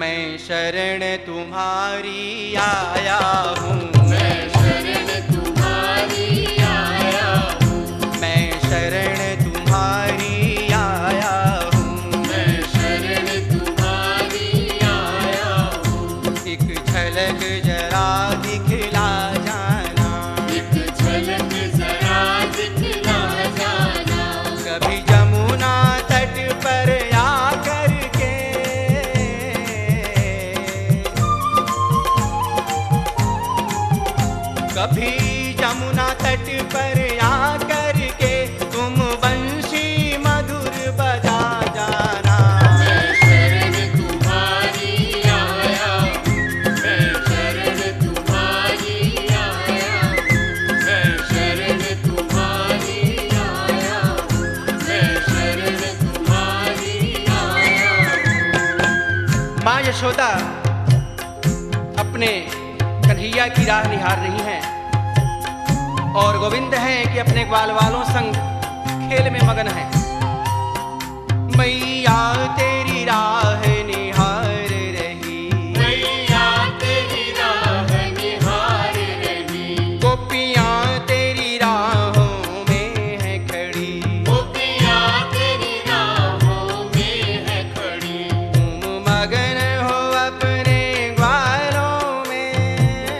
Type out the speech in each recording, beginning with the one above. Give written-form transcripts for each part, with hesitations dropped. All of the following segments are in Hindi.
मैं शरण तुम्हारी आया हूँ, मैं शरण तुम्हारी आया हूँ, मैं शरण तुम्हारी आया हूँ, मैं शरण तुम्हारी आया हूँ। एक झलक जरा दिखला जाना, एक झलक जरा दिखला जाना, कभी जमुना तट पर आकर के, कभी जमुना तट पर आकर के तुम बंशी मधुर बजा जाना। मैं शरण तुम्हारी आया हूँ, मैं शरण तुम्हारी आया हूँ, मैं शरण तुम्हारी आया हूँ, मैं शरण तुम्हारी आया हूँ। माँ यशोदा अपने कन्हैया की राह निहार रही हैं और गोविंद हैं कि अपने ग्वाल वालों संग खेल में मगन हैं। मैया तेरी राह निहार रही, मैया तेरी राह निहार रही, गोपियाँ तेरी राहों में है खड़ी, गोपियाँ तेरी राहों में है खड़ी, तुम मगन हो अपने ग्वालों में,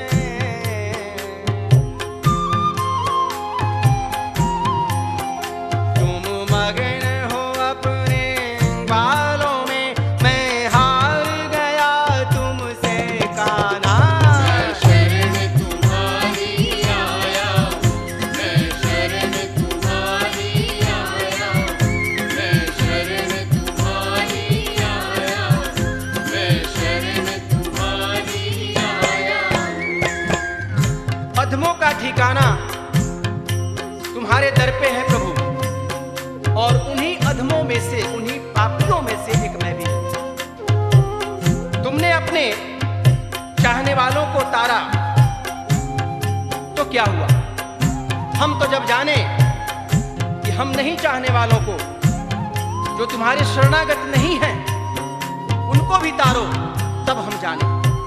तुम मगन हो अपने ग्वालों में, मैं हार गया तुमसे कान्हा। मैं शरण तुम्हारी आया हूँ, मैं शरण तुम्हारी आया हूँ, मैं शरण तुम्हारी आया हूँ, मैं शरण तुम्हारी आया हूँ। अधमों का ठिकाना तुम्हारे दर पे है प्रभु, और उन्हीं अधमों में से, उन्हीं पापियों में से एक मैं भी हूं। तुमने अपने चाहने वालों को तारा तो क्या हुआ, हम तो जब जाने कि हम नहीं चाहने वालों को, जो तुम्हारे शरणागत नहीं हैं, उनको भी तारो, तब हम जाने।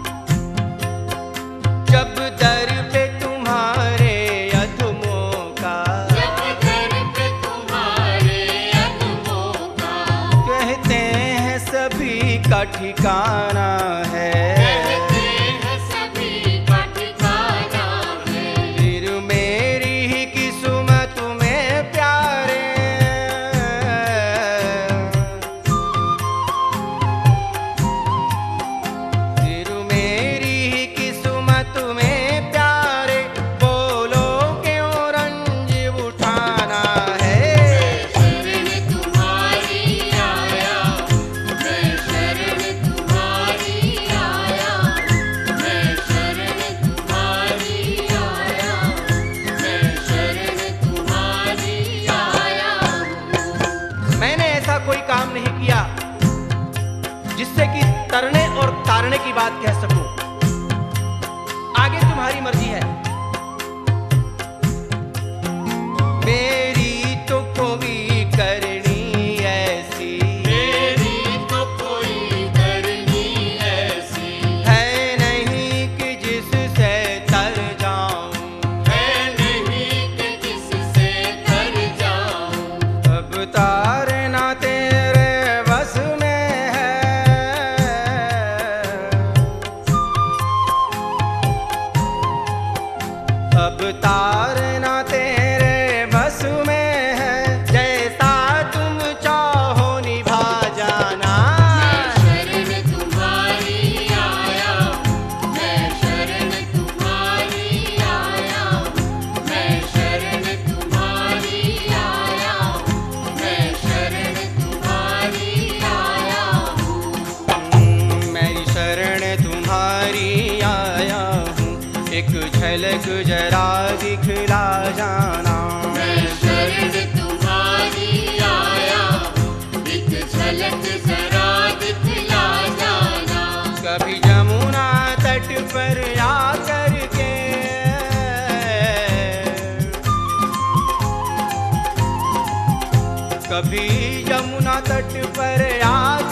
जब दर पे तुम्हारे अधमों का, जब दर पे तुम्हारे अधमों का, कहते हैं सभी का ठिकाना है, कहते हैं सभी का ठिकाना है, फिर मेरी ही किस्मत में प्यारे, फिर मेरी ही किस्मत में प्यारे, बोलो क्यों रंज उठाना है। शरण तुम्हारी आया हूँ, मैं शरण तुम्हारी आया हूँ, मैं शरण तुम्हारी आया हूँ, मैं शरण तुम्हारी आया हूँ। मैंने ऐसा कोई काम नहीं किया जिससे कि तरने और तारने की बात कह सकूं, आगे तुम्हारी मर्जी है। मेरी तो कोई करनी ऐसी मेरी तो कोई करनी ऐसी है नहीं कि जिससे तर जाऊं, है नहीं कि जिससे तर जाऊं, अब तारना तेरे बस में है, अब तारना तेरे बस में है, जैसा तुम चाहो निभा जाना। मैं शरण तुम्हारी आया हूँ, मैं शरण तुम्हारी आया हूँ, मैं शरण तुम्हारी आया हूँ, मैं शरण तुम्हारी आया हूँ। मेरी शरण तुम्हारी आया हूँ, एक झलक जरा दिखला जाना। मैं शरण तुम्हारी आया हूँ, एक झलक जरा दिखला जाना, कभी जमुना तट पर आकर के, कभी यमुना तट पर आ